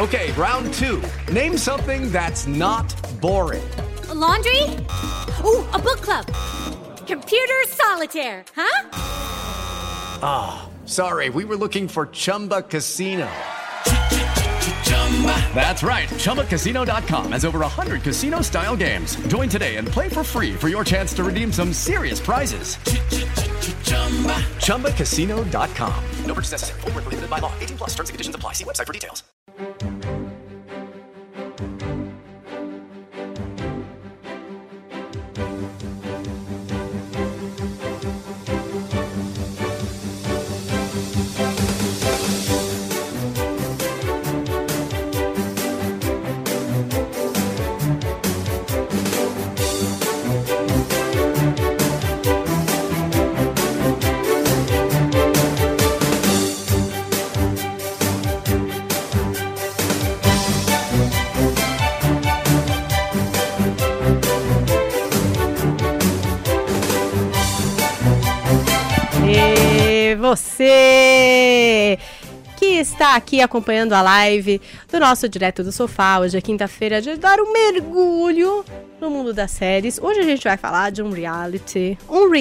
Okay, round 2. Name something that's not boring. A laundry? Ooh, a book club. Computer solitaire, huh? Sorry, we were looking for Chumba Casino. That's right. ChumbaCasino.com has over 100 casino-style games. Join today and play for free for your chance to redeem some serious prizes. ChumbaCasino.com. No purchase necessary. Void where prohibited by law. 18 plus. Terms and conditions apply. See website for details. Você que está aqui acompanhando a live do nosso Direto do Sofá. Hoje é quinta-feira de dar um mergulho no mundo das séries. Hoje a gente vai falar de um reality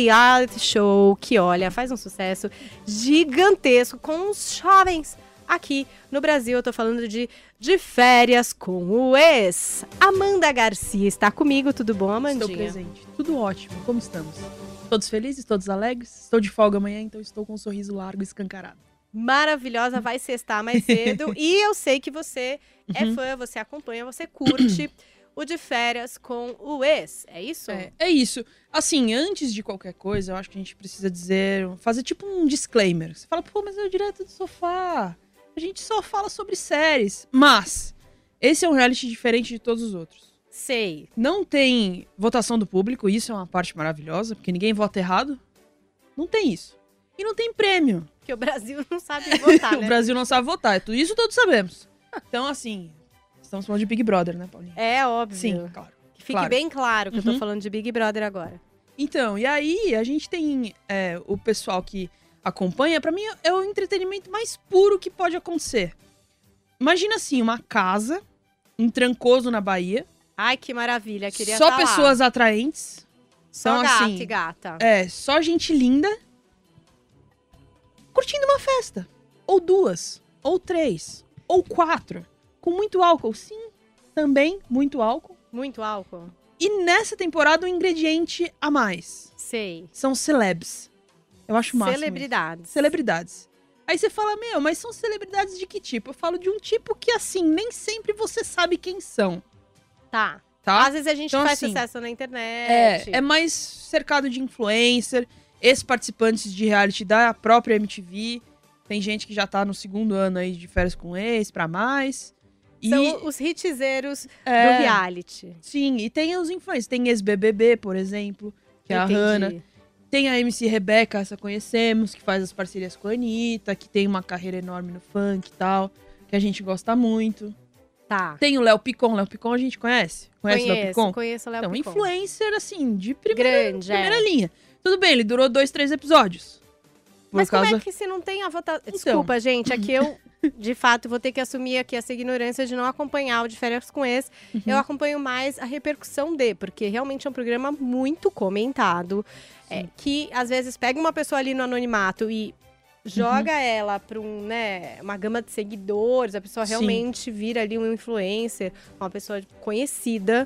show que, olha, faz um sucesso gigantesco com os jovens aqui no Brasil. Eu tô falando de Férias com o Ex. Amanda Garcia está comigo, tudo bom, Amandinha? Estou presente, tudo ótimo, como estamos? Todos felizes, todos alegres? Estou de folga amanhã, então estou com um sorriso largo e escancarado. Maravilhosa, vai sextar mais cedo. E eu sei que você é fã, você acompanha, você curte o De Férias com o Ex, é isso? É isso. Assim, antes de qualquer coisa, eu acho que a gente precisa fazer tipo um disclaimer. Você fala, pô, mas é o Direto do Sofá. A gente só fala sobre séries. Mas, esse é um reality diferente de todos os outros. Sei. Não tem votação do público, isso é uma parte maravilhosa, porque ninguém vota errado. Não tem isso. E não tem prêmio. Porque o Brasil não sabe votar, né? O Brasil não sabe votar, isso todos sabemos. Então, assim, estamos falando de Big Brother, né, Paulinha? É óbvio. Sim, claro. Que fique bem claro que eu tô falando de Big Brother agora. Então, e aí a gente tem o pessoal que acompanha, pra mim é o entretenimento mais puro que pode acontecer. Imagina assim, uma casa, um Trancoso na Bahia. Ai, que maravilha, queria só estar lá. Pessoas atraentes. Só então, gato assim, e gata. Só gente linda. Curtindo uma festa. Ou 2, ou 3, ou 4. Com muito álcool, sim. Também, muito álcool. Muito álcool. E nessa temporada, um ingrediente a mais. Sei. São celebs. Eu acho máximo. Celebridades. Celebridades. Aí você fala, mas são celebridades de que tipo? Eu falo de um tipo que, assim, nem sempre você sabe quem são. Tá. Tá? Às vezes a gente Então, faz assim, sucesso na internet. É mais cercado de influencer, ex-participantes de reality da própria MTV. Tem gente que já tá no 2º ano aí de Férias com Ex, pra mais. São os hitzeiros do reality. Sim, e tem os influencers. Tem ex-BBB, por exemplo, que é a Hannah. Tem a MC Rebeca, essa conhecemos, que faz as parcerias com a Anitta, que tem uma carreira enorme no funk e tal, que a gente gosta muito. Tá. Tem o Léo Picon. Léo Picon a gente conhece? Conhece o Léo Picon? Conheço o Léo Picon. Então, influencer, assim, de primeira linha. Tudo bem, ele durou 2, 3 episódios. Mas como é que se não tem a votação... Desculpa, gente, aqui eu, de fato, vou ter que assumir aqui essa ignorância de não acompanhar o De Férias com Ex. Eu acompanho mais a repercussão porque realmente é um programa muito comentado, que às vezes pega uma pessoa ali no anonimato e joga ela para uma gama de seguidores, a pessoa realmente vira ali um influencer, uma pessoa conhecida.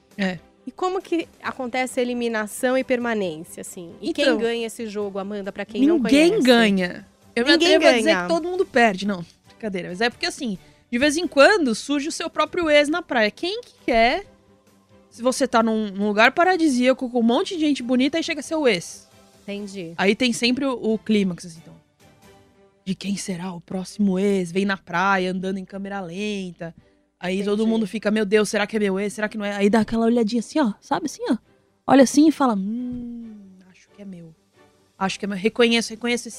E como que acontece a eliminação e permanência, assim? E então, quem ganha esse jogo, Amanda, pra quem não conhece? Ninguém ganha. Eu me atrevo a dizer que todo mundo perde. Não, brincadeira. Mas é porque, assim, de vez em quando surge o seu próprio ex na praia. Quem que quer, se você tá num lugar paradisíaco com um monte de gente bonita, aí chega seu ex? Entendi. Aí tem sempre o clímax, assim, então. De quem será o próximo ex? Vem na praia, andando em câmera lenta. Aí todo mundo fica, meu Deus, será que é meu ex? Será que não é? Aí dá aquela olhadinha assim, ó, sabe assim, ó. Olha assim e fala, acho que é meu. Acho que é meu. Reconheço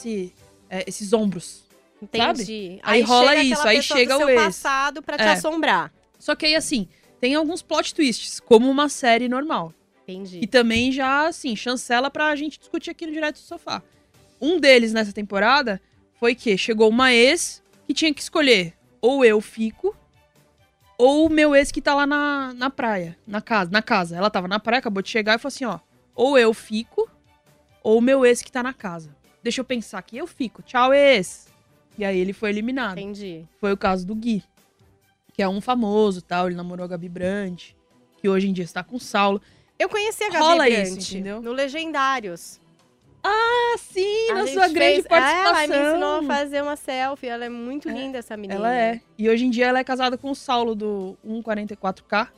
esses ombros. Entendi. Sabe? Aí rola isso, aí chega o ex. Passado pra te assombrar. Só que aí, assim, tem alguns plot twists, como uma série normal. Entendi. E também já, assim, chancela pra gente discutir aqui no Direto do Sofá. Um deles nessa temporada foi que chegou uma ex que tinha que escolher ou eu fico ou o meu ex que tá lá na praia, na casa. Ela tava na praia, acabou de chegar e falou assim, ó, ou eu fico, ou o meu ex que tá na casa. Deixa eu pensar aqui, eu fico. Tchau, ex. E aí ele foi eliminado. Entendi. Foi o caso do Gui, que é um famoso, tal, ele namorou a Gabi Brandt, que hoje em dia está com o Saulo. Eu conheci a Rola Gabi Brandt, isso, entendeu? no Legendários. Ah, sim, A na gente sua grande participação. Ela me ensinou a fazer uma selfie, ela é muito linda, essa menina. Ela é. E hoje em dia ela é casada com o Saulo do 144K.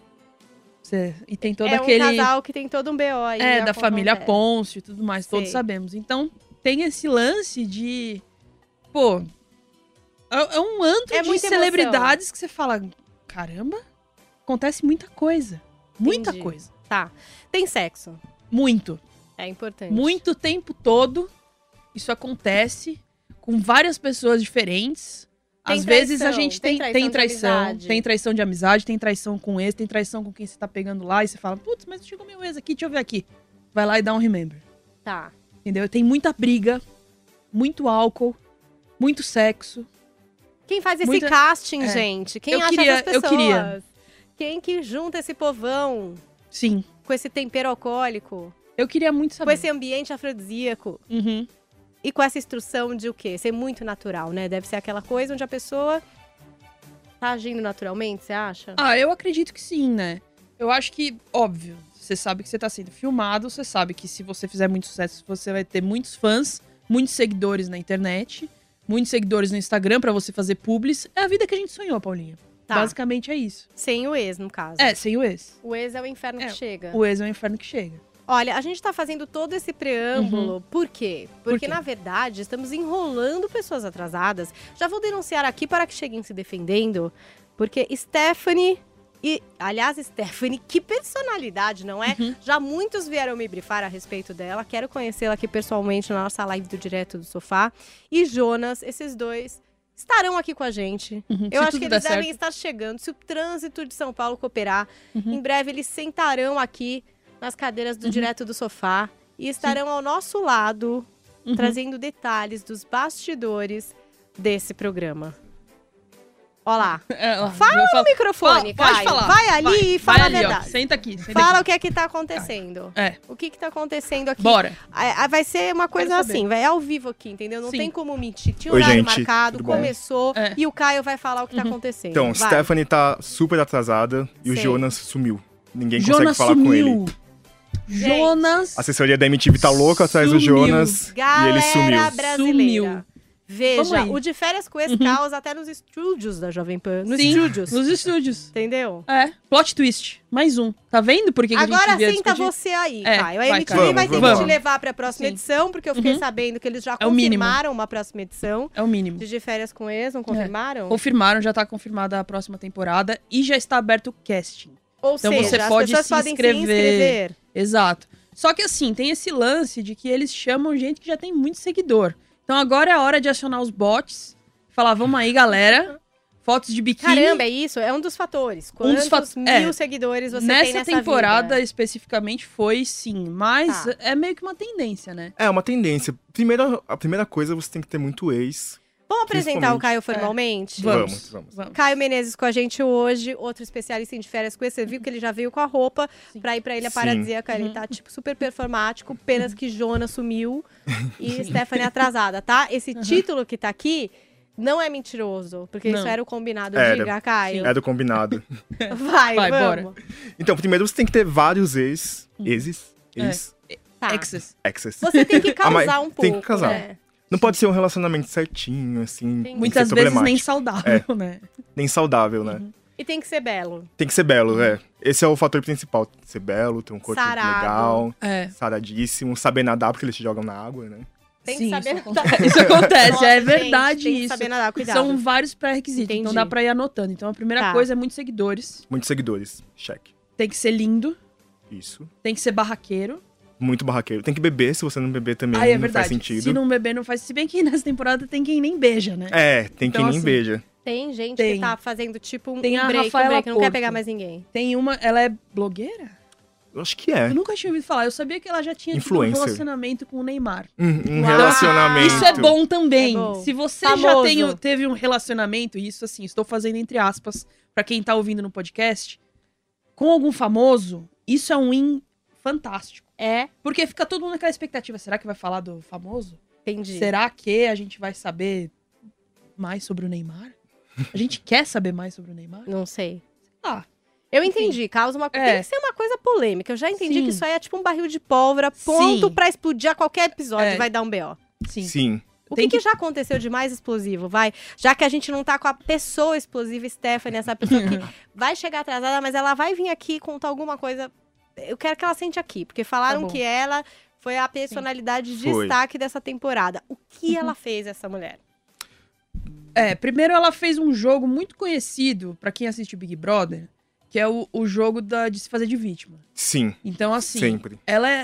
E tem todo aquele... É um casal que tem todo um BO aí. da família Pôncio e tudo mais, todos Sei. sabemos. Então, tem esse lance de... Pô, é um antro de muita celebridades emoção. que você fala, caramba, acontece muita coisa. Muita Entendi. coisa. Tá. Tem sexo. Muito. É importante. Muito tempo todo, isso acontece com várias pessoas diferentes. Tem Às vezes a traição, gente tem tem traição de amizade. tem traição de amizade, tem traição com ex, tem traição com quem você tá pegando lá e você fala, putz, mas chegou meu ex aqui, deixa eu ver aqui. Vai lá e dá um remember. Tá. Entendeu? Tem muita briga, muito álcool, muito sexo. Quem faz esse casting, gente? Quem acha essas pessoas? Eu queria. Quem que junta esse povão Sim. com esse tempero alcoólico? Eu queria muito saber. Com esse ambiente afrodisíaco? Uhum. E com essa instrução de o quê? Ser muito natural, né? Deve ser aquela coisa onde a pessoa tá agindo naturalmente, você acha? Ah, eu acredito que sim, né? Eu acho que, óbvio, você sabe que você tá sendo filmado, você sabe que se você fizer muito sucesso, você vai ter muitos fãs, muitos seguidores na internet, muitos seguidores no Instagram pra você fazer publis. É a vida que a gente sonhou, Paulinha. Tá. Basicamente é isso. Sem o ex, no caso. É, sem o ex. O ex é o inferno que chega. O ex é o inferno que chega. Olha, a gente tá fazendo todo esse preâmbulo. Por quê? Porque, quê? na verdade, estamos enrolando pessoas atrasadas. Já vou denunciar aqui para que cheguem se defendendo. Porque Stephanie... Aliás, Stephanie, que personalidade, não é? Já muitos vieram me brifar a respeito dela. Quero conhecê-la aqui pessoalmente na nossa live do Direto do Sofá. E Jonas, esses dois... estarão aqui com a gente. Eu acho que eles devem estar chegando. Se o trânsito de São Paulo cooperar, em breve eles sentarão aqui nas cadeiras do Direto do Sofá e estarão ao nosso lado, trazendo detalhes dos bastidores desse programa. Ó lá. Fala no microfone, Caio. Pode falar. Vai ali e fala a verdade. Ó, senta aqui. Fala o que é que tá acontecendo. O que tá acontecendo aqui. Bora. Vai ser uma coisa assim, vai ao vivo aqui, entendeu? Não tem como mentir. Tinha Oi, horário gente, marcado, tudo bom? começou e o Caio vai falar o que tá acontecendo. Então, Vai. Stephanie tá super atrasada e o Sei. Jonas sumiu. Ninguém Jonas consegue falar com ele. sumiu. Jonas. A assessoria da MTV tá louca atrás do Sumiu. Jonas Galera e ele sumiu. brasileira. Sumiu. Veja, Vamos aí. o de férias com esse causa até nos estúdios da Jovem Pan. Nos Sim, estúdios. Nos estúdios. Entendeu? É, plot twist. Mais um. Tá vendo por que que a Agora gente devia senta discutir? você aí, É, Caio. A vai, MTV Caio. vai ter Vamos. que te levar pra próxima Sim. edição, porque eu fiquei sabendo que eles já É o mínimo. confirmaram uma próxima edição. É o mínimo. De férias com ex, não confirmaram? Confirmaram, já tá confirmada a próxima temporada e já está aberto o casting. Ou Então seja, você as pode pessoas se podem inscrever. se inscrever. Exato. Só que assim, tem esse lance de que eles chamam gente que já tem muito seguidor. Então agora é a hora de acionar os bots. Falar, vamos aí, galera. Fotos de biquíni. Caramba, é isso? É um dos fatores. Quantos mil seguidores você tem nessa Nessa temporada, vida? especificamente, foi sim. Mas Tá. é meio que uma tendência, né? É uma tendência. A primeira coisa, você tem que ter muito ex. Vamos apresentar o Principalmente. Caio formalmente? Vamos. Caio Menezes com a gente hoje, outro especialista em de férias com esse. Você viu que ele já veio com a roupa pra ir pra Ilha Sim. Paradisíaca. Ele tá, tipo, super performático. Apenas que Jonas sumiu e Stephanie atrasada, tá? Esse título que tá aqui não é mentiroso, porque isso era o combinado. Diga, Caio. É do combinado. Vai, Vai, vamos. bora. Então, primeiro você tem que ter vários ex. Tá. Exes. Exes. Você tem que mas causar um pouco, tem que casar. né? Não pode ser um relacionamento certinho, assim. Entendi. tem que Muitas ser vezes nem problemático. saudável, né? Nem saudável, né? E tem que ser belo. Tem que ser belo, é. Esse é o fator principal. Ser belo, ter um corpo Sarado. legal, É. saradíssimo, saber nadar, porque eles te jogam na água, né? Tem Sim, que saber isso nadar. acontece. Isso acontece, Nossa, é gente, verdade tem que isso. saber nadar, cuidado. São vários pré-requisitos, então Entendi. dá pra ir anotando. Então a primeira Tá. coisa é muitos seguidores. Muitos seguidores. Check. Tem que ser lindo, Isso. tem que ser barraqueiro. Muito barraqueiro. Tem que beber, se você não beber também Aí é não verdade. faz sentido. Se não beber, não faz. Se bem que nessa temporada tem quem nem beija, né? É, tem Então, quem nem assim, beija. Tem gente Tem. que tá fazendo tipo um Tem a break, Rafaela não quer Porto. pegar mais ninguém. Tem uma. Ela é blogueira? Eu acho que é. Eu nunca tinha ouvido falar. Eu sabia que ela já tinha tido um relacionamento com o Neymar. Um relacionamento. Isso é bom também. É bom. Se você Famoso. já teve um relacionamento, e isso assim, estou fazendo entre aspas, pra quem tá ouvindo no podcast, com algum famoso, isso é um win fantástico. É, Porque fica todo mundo naquela expectativa. Será que vai falar do famoso? entendi. Será que a gente vai saber mais sobre o Neymar? A gente quer saber mais sobre o Neymar? Não sei. Ah, Eu entendi, causa uma... Tem que ser uma coisa polêmica. Eu já entendi Sim. que isso aí é tipo um barril de pólvora, ponto Sim. pra explodir a qualquer episódio, É. vai dar um BO. sim. Sim. O Tem que já aconteceu de mais explosivo, vai? Já que a gente não tá com a pessoa explosiva, Stephanie, essa pessoa que vai chegar atrasada, mas ela vai vir aqui contar alguma coisa. Eu quero que ela sente aqui, porque falaram Tá bom. que ela foi a personalidade de Foi. destaque dessa temporada. O que ela fez, essa mulher? Primeiro ela fez um jogo muito conhecido pra quem assiste o Big Brother, que é o jogo de se fazer de vítima. Sim. Então, assim, Sempre.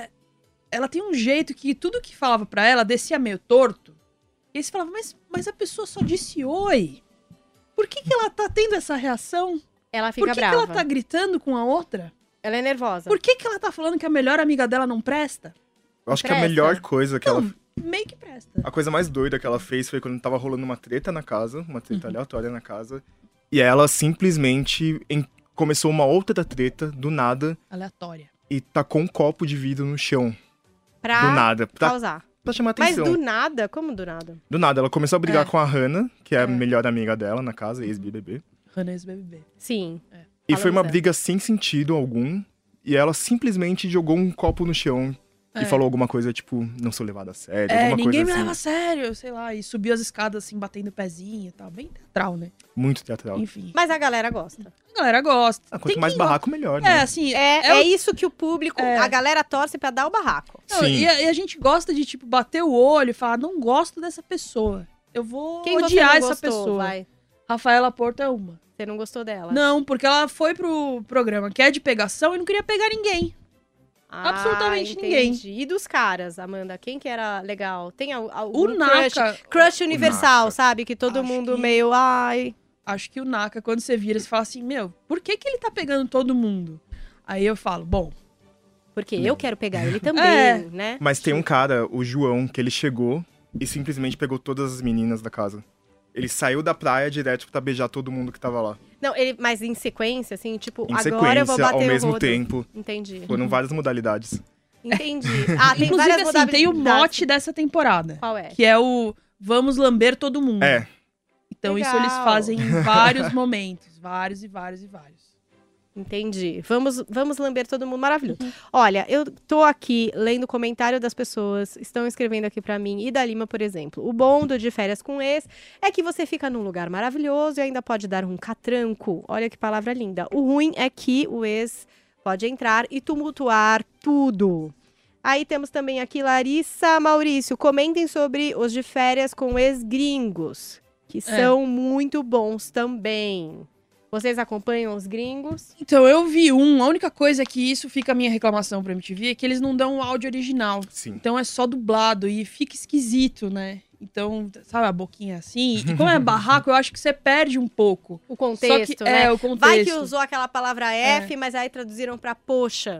ela tem um jeito que tudo que falava pra ela descia meio torto. E aí você falava, mas a pessoa só disse oi. Por que ela tá tendo essa reação? Ela fica Por que brava. ela tá gritando com a outra? Ela é nervosa. Por que ela tá falando que a melhor amiga dela não presta? Eu acho que a Presta. melhor coisa que ela... Meio que presta. A coisa mais doida que ela fez foi quando tava rolando uma treta na casa, uma treta aleatória na casa. E ela simplesmente começou uma outra treta, do nada, Aleatória. e tacou um copo de vidro no chão. Pra Do nada. causar. Pra chamar Mas atenção. do nada? Como do nada? Do nada, ela começou a brigar É. com a Hannah, que é a melhor amiga dela na casa, ex-BBB. Hannah ex-BBB. Sim. E foi uma dela. briga sem sentido algum. E ela simplesmente jogou um copo no chão e falou alguma coisa, tipo, não sou levada a sério. alguma Ninguém coisa me assim. leva a sério, sei lá. E subiu as escadas, assim, batendo o pezinho e tal. Bem teatral, né? Muito teatral. Enfim. Mas a galera gosta. A galera gosta. Quanto Tem mais quem barraco, melhor, não. né? Assim, É isso que o público, a galera torce pra dar o barraco. Não, Sim. e a gente gosta de, tipo, bater o olho e falar, não gosto dessa pessoa. Eu vou Quem você odiar não essa gostou, pessoa. vai? Rafaela Porto é uma. Você não gostou dela? Não, porque ela foi pro programa que é de pegação e não queria pegar ninguém. Ah, absolutamente entendi. E dos caras, Amanda? Quem que era legal? Tem algum O Naka. crush universal, Naka. sabe? Que todo Acho mundo que- meio, ai... Acho que o Naka, quando você vira, você fala assim, meu, por que ele tá pegando todo mundo? Aí eu falo, bom, Porque eu quero pegar ele também, É. né? Mas tem um cara, o João, que ele chegou e simplesmente pegou todas as meninas da casa. Ele saiu da praia direto pra beijar todo mundo que tava lá. Não, mas em sequência, assim, tipo, Em agora eu vou sequência, bater ao o mesmo rodo. tempo. Entendi. Foram várias modalidades. Entendi. Ah, tem inclusive, várias assim, tem o modalidades. mote dessa temporada. Qual é? Que é o vamos lamber todo mundo. É. Então isso Legal. eles fazem em vários momentos. Vários e vários e vários. Entendi. Vamos lamber todo mundo. Maravilhoso. Olha, eu tô aqui lendo o comentário das pessoas, estão escrevendo aqui pra mim, e da Lima, por exemplo. O bom do De Férias com Ex é que você fica num lugar maravilhoso e ainda pode dar um catranco. Olha que palavra linda. O ruim é que o ex pode entrar e tumultuar tudo. Aí temos também aqui Larissa Maurício. Comentem sobre os De Férias com Ex-gringos, que são muito bons também. Vocês acompanham os gringos? Então, eu vi a única coisa que isso fica a minha reclamação pra MTV é que eles não dão o áudio original. Sim. Então é só dublado e fica esquisito, né? Então, sabe, a boquinha assim. E como é barraco, eu acho que você perde um pouco. O contexto, Só que, né? o contexto. Vai que usou aquela palavra F, mas aí traduziram pra poxa.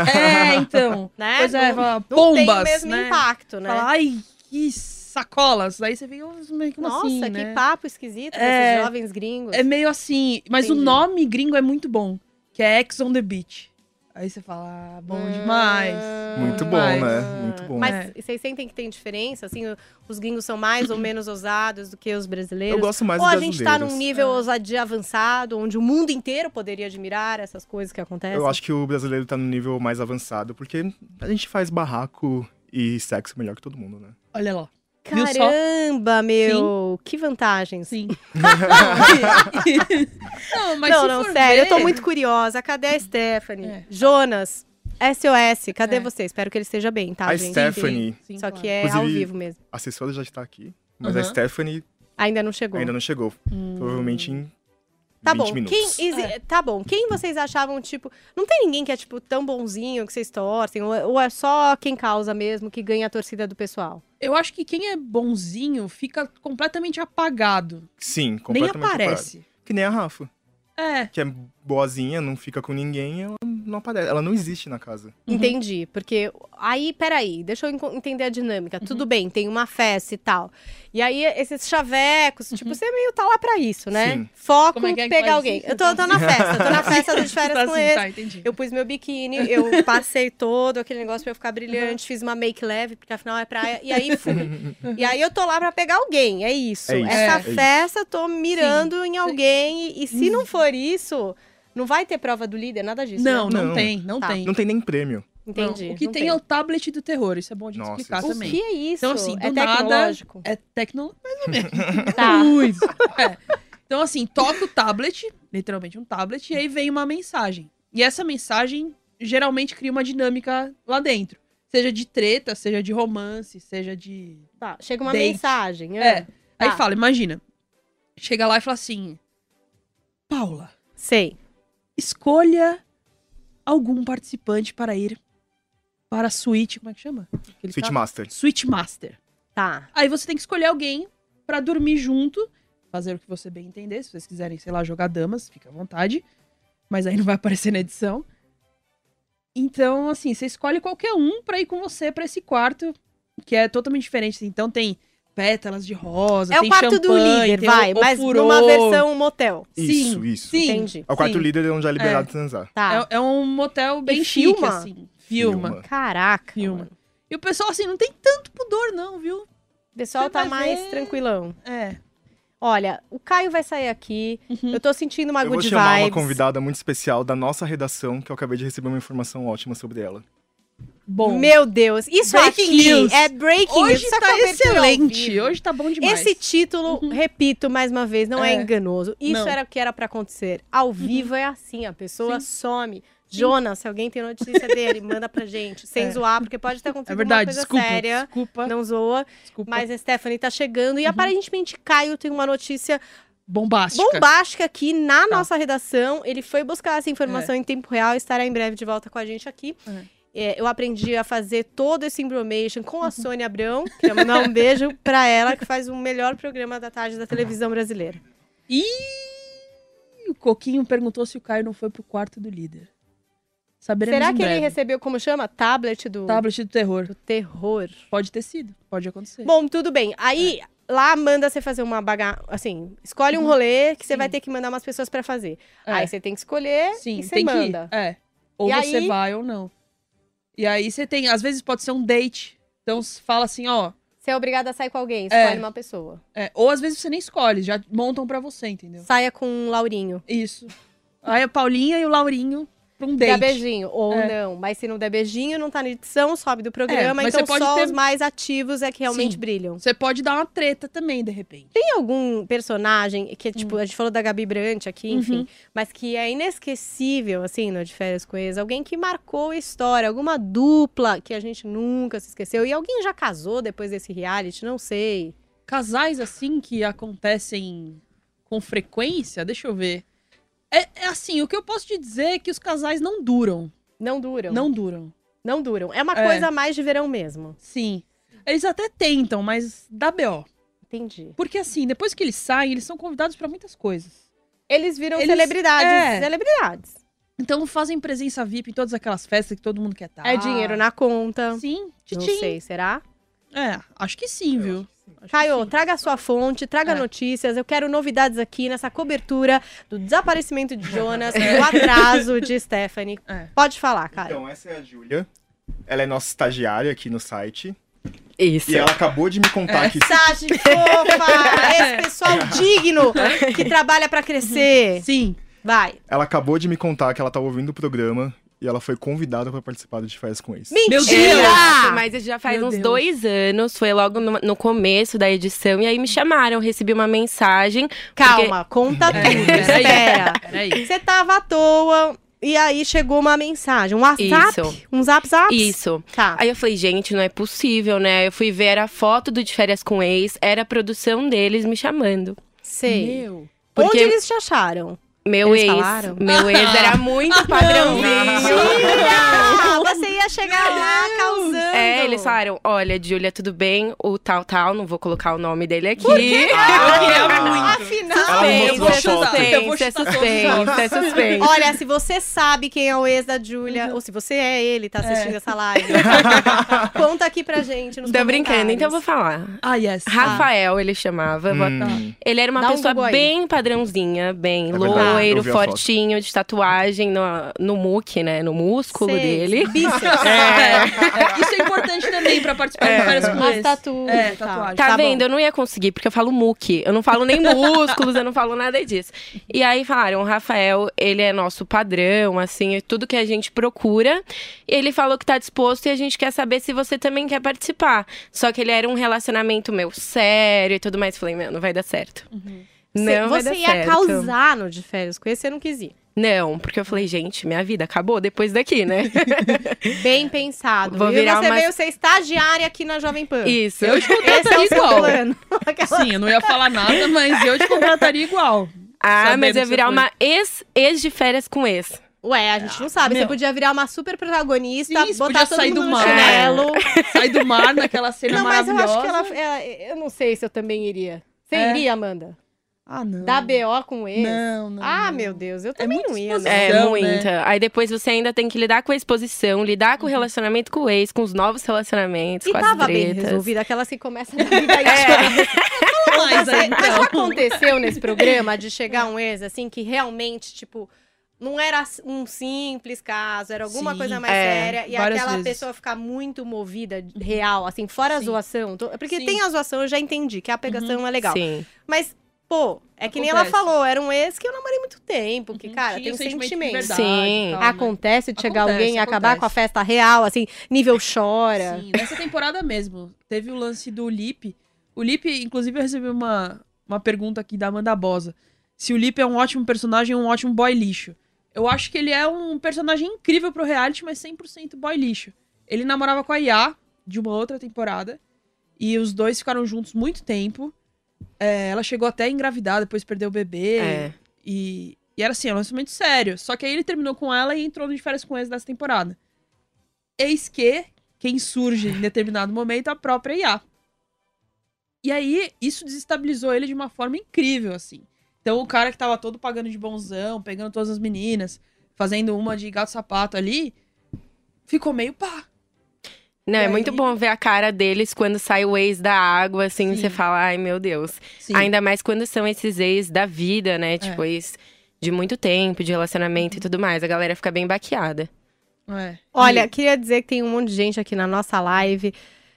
Então. Né? Pois é, Não- fala, Não tem o pombas, mesmo né? impacto, né? Fala, ai, que sacolas. Aí você fica meio que Nossa, assim, que né? papo esquisito É. desses jovens gringos. É meio assim, mas Entendi. o nome gringo é muito bom, que é Ex on the Beach. Aí você fala, bom demais. Muito bom, demais. né? Muito bom. Mas vocês sentem que tem diferença? Assim, os gringos são mais ou menos ousados do que os brasileiros? Eu gosto mais Ou dos a gente tá num brasileiros. nível ousadia avançado, onde o mundo inteiro poderia admirar essas coisas que acontecem? Eu acho que o brasileiro tá no nível mais avançado, porque a gente faz barraco e sexo melhor que todo mundo, né? Olha lá. Viu só? Caramba, meu! Que vantagens. Sim. Não, mas não, se não, for sério, ver- eu tô muito curiosa. Cadê a Stephanie? É. Jonas, SOS, cadê É. você? Espero que ele esteja bem, tá, A gente? Stephanie, Sim, Só claro. que é ao Inclusive- vivo mesmo. a assessora já está aqui, mas a Uhum. Stephanie Ainda não chegou. ainda não chegou. Provavelmente em Tá 20 bom. minutos. Tá bom. Quem vocês achavam, tipo... Não tem ninguém que é, tipo, tão bonzinho que vocês torcem? Ou é só quem causa mesmo, que ganha a torcida do pessoal? Eu acho que quem é bonzinho fica completamente apagado. Sim, Nem completamente aparece. apagado. Que nem a Rafa, É. que é boazinha, não fica com ninguém, ela não aparece, ela não existe na casa. Entendi, porque aí, peraí, deixa eu entender a dinâmica. Tudo bem, tem uma festa e tal. E aí, esses chavecos, tipo, você meio tá lá pra isso, né? Sim. Foco Como é que em é que pegar faz alguém. isso? Eu tô na festa, tô na festa do de férias Tá com assim, ele. tá, entendi. Eu pus meu biquíni, eu passei todo aquele negócio pra eu ficar brilhante, fiz uma make leve, porque afinal é praia, e aí fui. E aí eu tô lá pra pegar alguém, é isso. É isso, Essa é festa, tô mirando em alguém, e se não for isso, não vai ter prova do líder, nada disso, Não, né? não tem, não Tá. tem. Não tem nem prêmio. Entendi. Não. O que não tem é o tablet do terror, isso é bom de Nossa, explicar isso O também. que é isso? Então, assim, do é nada. tecnológico? É tecnológico, mais ou menos. Tá. Luz. É. Então, assim, toca o tablet, literalmente um tablet, e aí vem uma mensagem. E essa mensagem geralmente cria uma dinâmica lá dentro. Seja de treta, seja de romance, seja de. Tá, chega uma Date. mensagem. É. Aí Tá. fala, imagina. Chega lá e fala assim: Paula, Sei. escolha algum participante para ir para a suíte. Como é que chama? Aquele Switch carro? Master. Suite Master. Tá. Aí você tem que escolher alguém pra dormir junto, fazer o que você bem entender. Se vocês quiserem, sei lá, jogar damas, fica à vontade. Mas aí não vai aparecer na edição. Então, assim, você escolhe qualquer um pra ir com você pra esse quarto, que é totalmente diferente. Então tem pétalas de rosa, É tem o quarto do champanhe, líder, tem vai, mas ofurô. numa versão motel. Isso, isso. Sim, Entendi. É o quarto sim. líder onde é liberado transar. Tá. É um motel bem E chique, filma? assim. Filma. Filma. Caraca. Filma. mano. E o pessoal, assim, não tem tanto pudor, não, viu? O pessoal Você tá vai mais ver. tranquilão. É. Olha, o Caio vai sair aqui. Eu tô sentindo uma Eu vou good chamar vibes. uma convidada muito especial da nossa redação, que eu acabei de receber uma informação ótima sobre ela. Bom. Meu Deus, isso Breaking aqui news. é breaking news. Hoje Isso é tá cobertura ao excelente. vivo. Hoje tá bom demais. Esse título, repito mais uma vez, não é É. enganoso. Isso Não. era o que era pra acontecer. Ao vivo é assim, a pessoa some. Jonas, se alguém tem notícia dele, manda pra gente. Sem zoar, porque pode ter acontecido É verdade, uma coisa desculpa. séria. Desculpa. Não zoa. Desculpa. Mas a Stephanie tá chegando. E aparentemente Caio tem uma notícia Bombástica. bombástica aqui na Tá. nossa redação. Ele foi buscar essa informação em tempo real e estará em breve de volta com a gente aqui. Eu aprendi a fazer todo esse embromation com a Sônia Abrão. Queria mandar um beijo pra ela, que faz o melhor programa da tarde da televisão brasileira. E o Coquinho perguntou se o Caio não foi pro quarto do líder. Saberemos Será em que ele breve. recebeu, como chama? Tablet do Tablet do terror. terror. Pode ter sido. Pode acontecer. Bom, tudo bem. Aí, lá manda você fazer uma assim, escolhe um rolê que você Sim. vai ter que mandar umas pessoas pra fazer. É. Aí você tem que escolher Sim, e você tem manda. que ir. É. Ou E você aí- vai ou não. E aí você tem... Às vezes pode ser um date. Então fala assim, ó... Você é obrigado a sair com alguém, escolhe É. uma pessoa. Ou às vezes você nem escolhe. Já montam pra você, entendeu? Saia com um Laurinho. Isso. Aí a Paulinha e o Laurinho pra um Dá date. beijinho, ou É. não. Mas se não der beijinho, não tá na edição, sobe do programa. mas Então você pode só ter- os mais ativos é que realmente Sim. brilham. Você pode dar uma treta também, de repente. Tem algum personagem que, tipo, a gente falou da Gabi Brandt aqui, enfim, Uhum. mas que é inesquecível, assim, no De Férias com Ex? Alguém que marcou a história, alguma dupla que a gente nunca se esqueceu. E alguém já casou depois desse reality? Não sei. Casais assim que acontecem com frequência, deixa eu ver. É assim, o que eu posso te dizer é que os casais não duram. Não duram. Não duram. Não duram. É uma É. coisa mais de verão mesmo. Sim. Eles até tentam, mas dá BO. Entendi. Porque assim, depois que eles saem, eles são convidados pra muitas coisas. Eles viram Eles- celebridades. é. Celebridades. Então fazem presença VIP em todas aquelas festas que todo mundo quer estar. É dinheiro na conta. Sim, Não tchim. sei, será? É, acho que sim, viu? Acho que Caio, sim. traga a sua fonte, traga É. notícias. Eu quero novidades aqui nessa cobertura do desaparecimento de Jonas, do atraso de Stephanie. É. Pode falar, Caio. Então, essa é a Júlia. Ela é nossa estagiária aqui no site. Isso. E ela acabou de me contar que... Mensagem fofa! Esse pessoal digno que trabalha pra crescer. Sim. Vai. Ela acabou de me contar que ela tava ouvindo o programa e ela foi convidada pra participar do De Férias com Ex. Mentira! Exato, mas isso já faz Meu uns Deus. 2 anos, foi logo no começo da edição, e aí me chamaram, recebi uma mensagem. Calma, conta tudo. peraí. Espera. Peraí. Você tava à toa e aí chegou uma mensagem. Um WhatsApp? Isso. Um zap? Isso. Tá. Aí eu falei, gente, não é possível, né? Aí eu fui ver a foto do De Férias com Ex, era a produção deles me chamando. Sei. Meu. Porque- Onde eles te acharam? Meu Eles ex, falaram? meu ex era muito padrãozinho. Mentira! Você ia ia chegar lá causando. Eles falaram, olha, Júlia, tudo bem, o tal, não vou colocar o nome dele aqui. Porque é muito. Afinal, É suspense. Olha, se você sabe quem é o ex da Júlia, ou se você é ele, tá assistindo essa live, conta aqui pra gente nos Tô brincando, então eu vou falar. Yes. Rafael, ele chamava. Ele era uma pessoa bem padrãozinha, bem loiro, fortinho, de tatuagem no muque, né? No músculo dele. Bíceps. Isso é importante também pra participar de Férias com Ex. Tatuagem. Tá vendo? Eu não ia conseguir, porque eu falo muque. Eu não falo nem músculos, eu não falo nada disso. E aí falaram, o Rafael, ele é nosso padrão, assim, tudo que a gente procura. E ele falou que tá disposto e a gente quer saber se você também quer participar. Só que ele era um relacionamento meu sério e tudo mais. Falei, não vai dar certo. Não vai dar certo. Você ia causar no de Férias com Ex, você não quis ir. Não, porque eu falei, gente, minha vida acabou depois daqui, né? Bem pensado. Vou virar veio ser estagiária aqui na Jovem Pan. Isso. Eu te contrataria igual. Sim, eu não ia falar nada, mas eu te contrataria igual. Mas eu ia virar uma ex de Férias com Ex. Ué, a gente não sabe. Você podia virar uma super protagonista, Sim, botar todo sair mundo do no mar. chinelo. Sair do mar naquela cena maravilhosa. Mas eu acho que eu não sei se eu também iria. Você iria, Amanda? Não. Da BO com ex? Não. Meu Deus, eu também não ia. Muita. Né? Aí depois você ainda tem que lidar com a exposição, lidar com o relacionamento com o ex, com os novos relacionamentos, com as tretas. E tava bem resolvida, aquelas que começam a vida íntima. Mas já aconteceu nesse programa de chegar um ex, assim, que realmente, tipo, não era um simples caso, era alguma coisa mais séria. E aquela pessoa ficar muito movida, real, assim, fora a zoação. Porque tem a zoação, eu já entendi, que a pegação é legal. Sim. Mas, pô, é que nem ela falou, era um ex que eu namorei muito tempo, que, cara, tem sentimento. Sim. Acontece de chegar alguém e acabar com a festa real, assim, nível chora. Sim, nessa temporada mesmo, teve o lance do Lipe. O Lipe, inclusive, eu recebi uma pergunta aqui da Amanda Bosa. Se o Lipe é um ótimo personagem ou um ótimo boy lixo. Eu acho que ele é um personagem incrível pro reality, mas 100% boy lixo. Ele namorava com a Iá, de uma outra temporada, e os dois ficaram juntos muito tempo. Ela chegou até a engravidar, depois perdeu o bebê. E era assim, um relacionamento sério. Só que aí ele terminou com ela e entrou no de Férias com Ex dessa temporada. Eis que quem surge em determinado momento é a própria Iá. E aí, isso desestabilizou ele de uma forma incrível, assim. Então, o cara que tava todo pagando de bonzão, pegando todas as meninas, fazendo uma de gato-sapato ali, ficou meio pá. Não, é muito bom ver a cara deles quando sai o ex da água, assim, você fala, ai, meu Deus. Sim. Ainda mais quando são esses ex da vida, né? Tipo, ex de muito tempo, de relacionamento e tudo mais. A galera fica bem baqueada. Olha, queria dizer que tem um monte de gente aqui na nossa live.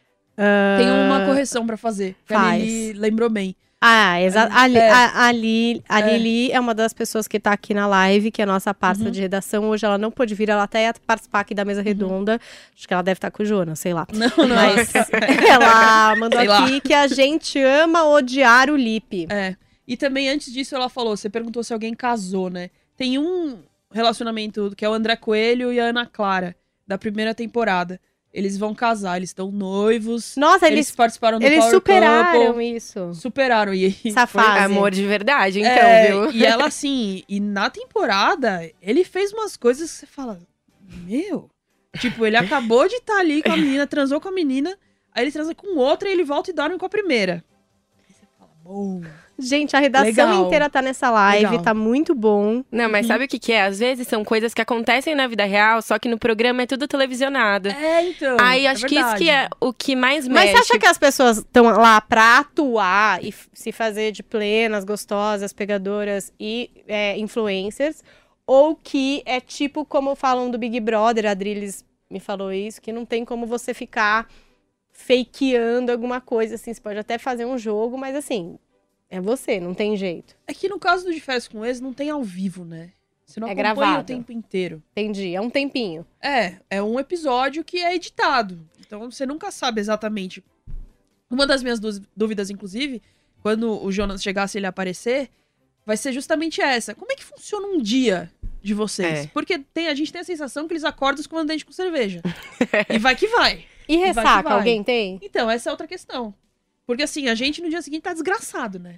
Tem uma correção pra fazer. A Lili lembrou bem. Exato. A Lili é uma das pessoas que tá aqui na live, que é a nossa parça de redação. Hoje ela não pôde vir, ela até ia participar aqui da mesa redonda. Acho que ela deve estar com o Jonas, sei lá. Não. Mas ela mandou aqui que a gente ama odiar o Lipe. E também, antes disso, ela falou, você perguntou se alguém casou, né? Tem um relacionamento que é o André Coelho e a Ana Clara, da primeira temporada. Eles vão casar, eles estão noivos. Nossa, eles participaram do Power superaram Couple. Isso. Superaram. Essa foi fase. Amor de verdade, então, viu? E ela, assim... E na temporada, ele fez umas coisas que você fala... Meu... Tipo, ele acabou de estar ali com a menina, transou com a menina, aí ele transa com outra e ele volta e dorme com a primeira. Aí você fala, bom... Gente, a redação inteira tá nessa live, tá muito bom. Não, mas sabe o que é? Às vezes são coisas que acontecem na vida real, só que no programa é tudo televisionado. Então. Aí acho que isso que é o que mais mexe. Mas você acha que as pessoas estão lá pra atuar e se fazer de plenas, gostosas, pegadoras e influencers? Ou que é tipo como falam do Big Brother, a Adriles me falou isso, que não tem como você ficar fakeando alguma coisa, assim. Você pode até fazer um jogo, mas assim... É você, não tem jeito. É que no caso do De Férias com Ex, não tem ao vivo, né? Você não acompanha gravado o tempo inteiro. Entendi, é um tempinho. É um episódio que é editado. Então você nunca sabe exatamente. Uma das minhas dúvidas, inclusive, quando o Jonas chegasse e ele aparecer, vai ser justamente essa. Como é que funciona um dia de vocês? Porque a gente tem a sensação que eles acordam escovando dente com cerveja. E vai que vai. E ressaca, alguém tem? Então, essa é outra questão. Porque assim, a gente no dia seguinte tá desgraçado, né?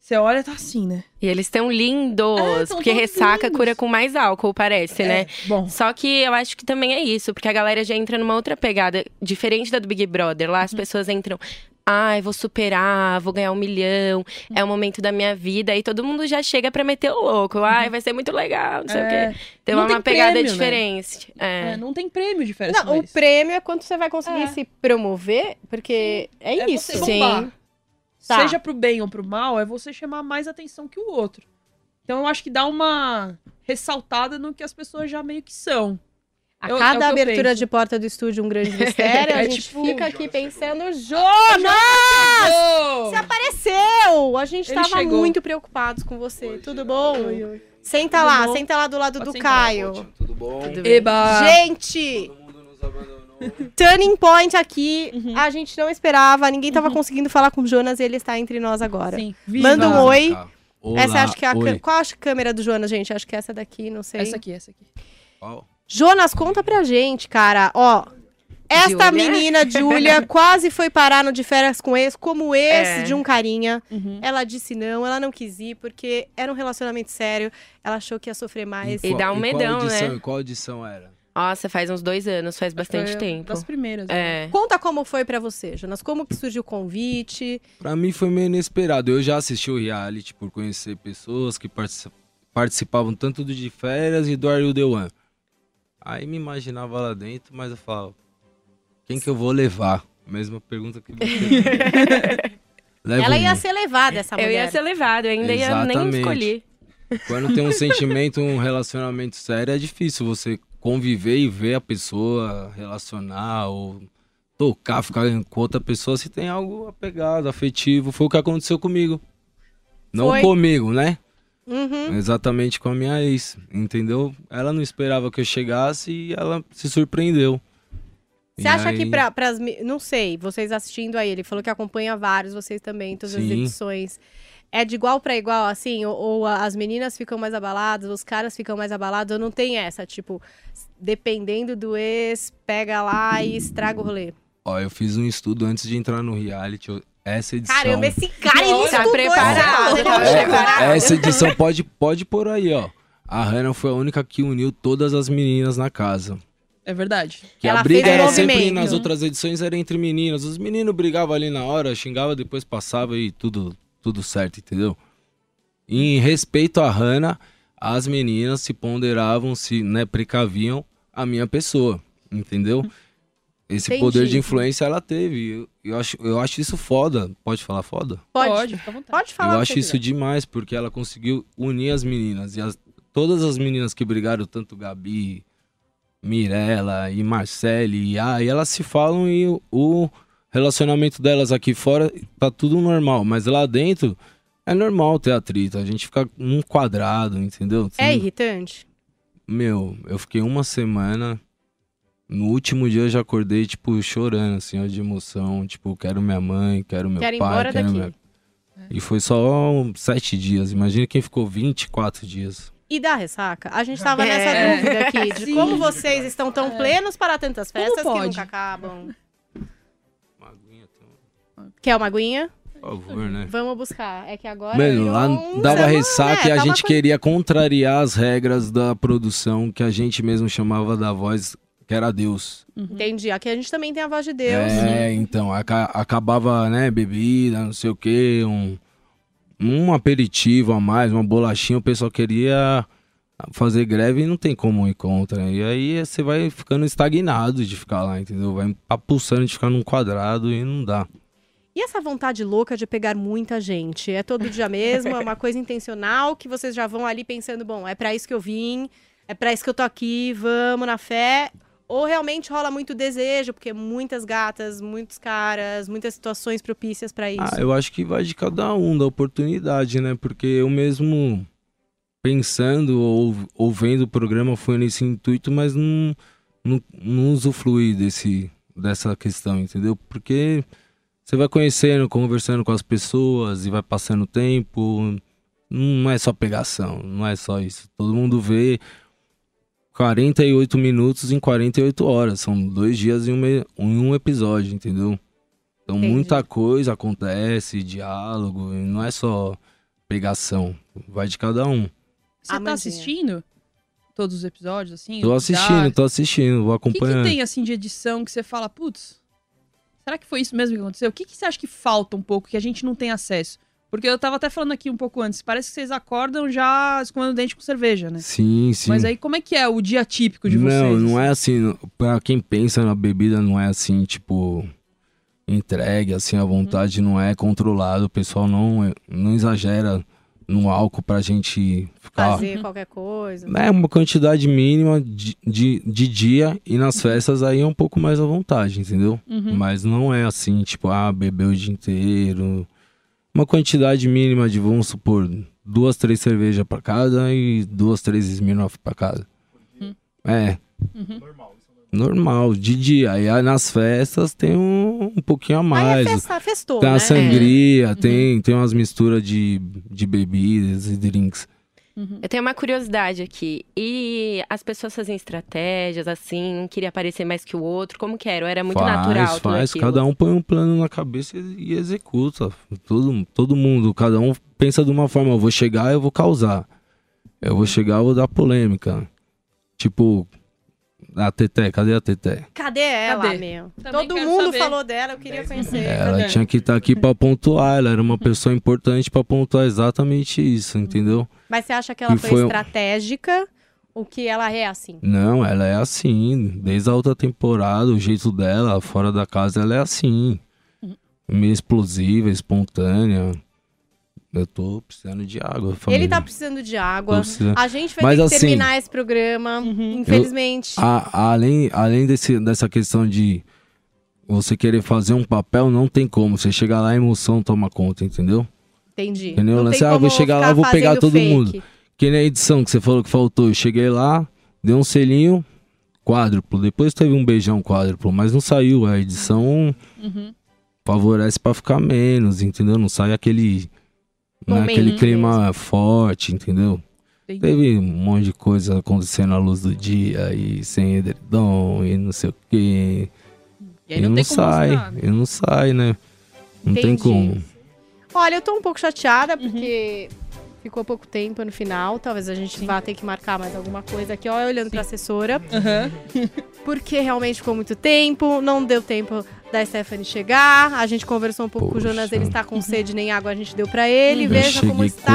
Você olha, tá assim, né? E eles estão lindos, porque ressaca lindos. cura com mais álcool, parece, né? Bom. Só que eu acho que também é isso, porque a galera já entra numa outra pegada, diferente da do Big Brother. Lá as pessoas entram, ai, vou superar, vou ganhar 1 milhão, é o momento da minha vida. E todo mundo já chega pra meter o louco. Ai, vai ser muito legal, não sei o quê. Então é uma pegada prêmio, diferente. Né? Não tem prêmio de férias. Não, o prêmio é quando você vai conseguir se promover, porque é isso. Você bombar. Sim. Tá. Seja pro bem ou pro mal, é você chamar mais atenção que o outro. Então eu acho que dá uma ressaltada no que as pessoas já meio que são. A cada abertura penso. de porta do estúdio, um grande mistério. A gente tipo, fica aqui pensando, Jonas! Você apareceu! A gente Ele tava chegou. muito preocupados com você. Tudo bom? Senta lá, bom? senta lá do lado Pode do sentar. Caio. Tudo bom? Eba! Gente! Todo mundo nos abandonou. Turning point aqui. A gente não esperava, ninguém tava conseguindo falar com o Jonas e ele está entre nós agora. Sim. Manda um oi. Olá, Essa acho que é a oi. qual a câmera do Jonas, gente? Acho que é essa daqui, não sei. Essa aqui. Qual? Jonas, conta pra gente, cara. Ó, esta Júlia? menina, Júlia, quase foi parar no De Férias com Ex, como esse de um carinha. Ela disse não, ela não quis ir, porque era um relacionamento sério. Ela achou que ia sofrer mais. E dá um medão, qual edição, né? E qual edição era? Nossa, faz uns 2 anos, faz bastante Foi tempo. Das primeiras. né? É. Conta como foi pra você, Jonas. Como que surgiu o convite? Pra mim foi meio inesperado. Eu já assisti o reality por conhecer pessoas que participavam tanto do De Férias e do Are You The One. Aí me imaginava lá dentro, mas eu falava, quem que eu vou levar? Mesma pergunta que você. Levo Ela ia um. ser levada, essa mulher. Eu ia ser levado, eu ainda ia nem Exatamente. escolhi. Quando tem um sentimento, um relacionamento sério, é difícil você conviver e ver a pessoa, relacionar ou tocar, ficar com outra pessoa se tem algo apegado, afetivo. Foi o que aconteceu comigo. Não Foi. comigo, né? Uhum. Exatamente com a minha ex, entendeu? Ela não esperava que eu chegasse e ela se surpreendeu. Você acha que pras... Não sei, vocês assistindo aí, ele falou que acompanha vários, vocês também, todas as Sim. edições. É de igual pra igual, assim? Ou as meninas ficam mais abaladas, os caras ficam mais abalados? Ou não tem essa, tipo, dependendo do ex, pega lá e estraga o rolê? Ó, eu fiz um estudo antes de entrar no reality. Essa edição... Caramba, esse cara, ele Tá estudou preparado, essa tá porra. preparado. Essa edição pode pôr aí, ó. A Hannah foi a única que uniu todas as meninas na casa. É verdade. Que Ela a briga fez era movimento. sempre, nas outras edições, era entre meninas. Os meninos brigavam ali na hora, xingavam, depois passava e tudo certo, entendeu? Em respeito à Hannah, as meninas se ponderavam, se precaviam a minha pessoa, entendeu? Esse Entendi. poder de influência ela teve. Eu acho isso foda. Pode falar foda? Pode, fica à vontade. pode falar. Eu o acho que isso você demais, porque ela conseguiu unir as meninas. E todas as meninas que brigaram, tanto Gabi, Mirella e Marcele e elas se falam e o relacionamento delas aqui fora tá tudo normal. Mas lá dentro é normal ter atrito. A gente fica num quadrado, entendeu? quiser. É irritante? Meu, eu fiquei uma semana... No último dia eu já acordei, tipo, chorando, assim, ó, de emoção. Tipo, quero minha mãe, quero meu Quero ir pai, embora quero daqui. E foi só 7 dias. Imagina quem ficou 24 dias. E da ressaca? A gente tava nessa dúvida aqui, de Sim. como vocês estão tão plenos para tantas festas que pode? nunca acabam. Uma aguinha, então, Quer uma aguinha? por favor, né? Vamos buscar. É que agora... Mano, lá dava ressaca e a tá uma gente coisa- queria contrariar as regras da produção, que a gente mesmo chamava da voz, que era Deus. Entendi. Aqui a gente também tem a voz de Deus. Então, acabava, né, bebida, não sei o quê, um aperitivo a mais, uma bolachinha, o pessoal queria fazer greve e não tem como ir contra. E aí você vai ficando estagnado de ficar lá, entendeu? Vai papulsando de ficar num quadrado e não dá. E essa vontade louca de pegar muita gente? É todo dia mesmo? É uma coisa intencional que vocês já vão ali pensando, bom, é pra isso que eu vim, é pra isso que eu tô aqui, vamos na fé? Ou realmente rola muito desejo, porque muitas gatas, muitos caras, muitas situações propícias pra isso? Eu acho que vai de cada um, da oportunidade, né? Porque eu mesmo pensando ou vendo o programa foi nesse intuito, mas não usufruí dessa questão, entendeu? Porque você vai conhecendo, conversando com as pessoas e vai passando o tempo. Não é só pegação, não é só isso. Todo mundo vê 48 minutos em 48 horas. São 2 dias em um episódio, entendeu? Então Entendi. muita coisa acontece, diálogo, e não é só pegação. Vai de cada um. Você tá assistindo todos os episódios, assim? Tô assistindo, vou acompanhando. O que tem, assim, de edição que você fala, putz, será que foi isso mesmo que aconteceu? O que você acha que falta um pouco, que a gente não tem acesso? Porque eu tava até falando aqui um pouco antes, parece que vocês acordam já escovando o dente com cerveja, né? Sim, sim. Mas aí como é que é o dia típico de vocês? Não é assim, pra quem pensa na bebida não é assim, tipo, entregue assim à vontade, não é controlado, o pessoal não exagera no álcool pra gente ficar... Fazer qualquer coisa. É uma quantidade mínima de dia e nas festas aí é um pouco mais à vontade, entendeu? Mas não é assim, tipo, beber o dia inteiro... Uma quantidade mínima de, vamos supor, 2, 3 cervejas pra cada e 2, 3 Smirnoff pra cada. Normal, de dia. Aí nas festas tem um pouquinho a mais. Aí é festou, tem né? a sangria, tem umas misturas de bebidas e drinks. Eu tenho uma curiosidade aqui. E as pessoas fazem estratégias, assim, um queria parecer mais que o outro? Como que era? Ou era muito natural tudo aquilo? Cada um põe um plano na cabeça e executa. Todo mundo, cada um pensa de uma forma. Eu vou chegar, eu vou causar. Eu vou chegar, eu vou dar polêmica. Tipo... A Teté, cadê a Teté? Cadê ela, meu? Todo mundo falou dela, eu queria conhecer. Ela tinha que estar aqui pra pontuar, ela era uma pessoa importante pra pontuar exatamente isso, entendeu? Mas você acha que ela foi estratégica ou que ela é assim? Não, ela é assim, desde a outra temporada, o jeito dela, fora da casa, ela é assim. Meio explosiva, espontânea. Eu tô precisando de água. Família. Ele tá precisando de água. A gente vai ter que terminar esse programa, infelizmente. Além dessa questão de você querer fazer um papel, não tem como. Você chegar lá, a emoção toma conta, entendeu? Entendi. Entendeu? Vou chegar lá, vou pegar todo mundo. Que nem a edição que você falou que faltou. Eu cheguei lá, dei um selinho, quádruplo. Depois teve um beijão quádruplo, mas não saiu. A edição favorece pra ficar menos, entendeu? Não sai aquele clima forte, entendeu? Entendi. Teve um monte de coisa acontecendo à luz do dia e sem edredom e não sei o quê. E aí não sai, né? Não tem como. Olha, eu tô um pouco chateada porque ficou pouco tempo no final. Talvez a gente vá ter que marcar mais alguma coisa aqui, ó, olhando pra assessora. Porque realmente ficou muito tempo, não deu tempo da Stephanie chegar. A gente conversou um pouco com o Jonas, ele está com sede, nem água a gente deu pra ele. Veja como está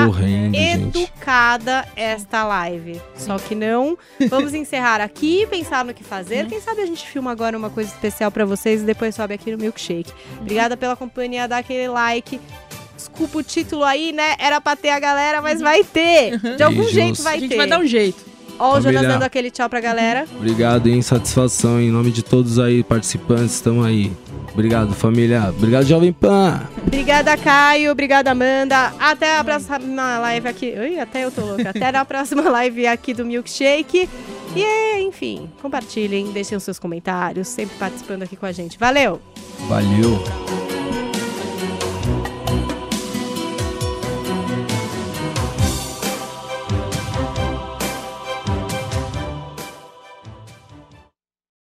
educada esta live. Só que não. Vamos encerrar aqui, pensar no que fazer. Quem sabe a gente filma agora uma coisa especial pra vocês e depois sobe aqui no Milkshake. Obrigada pela companhia, dá aquele like. Desculpa o título aí, né? Era pra ter a galera, mas vai ter. De algum jeito vai ter. A gente vai dar um jeito. Ó, o Jonas dando aquele tchau pra galera. Obrigado, hein? Satisfação. Em nome de todos aí, participantes, estamos aí. Obrigado, família. Obrigado, Jovem Pan. Obrigada, Caio. Obrigada, Amanda. Até a próxima live aqui. Ui, até eu tô louca. Até na próxima live aqui do Milkshake. E, enfim, compartilhem, deixem os seus comentários, sempre participando aqui com a gente. Valeu! Valeu!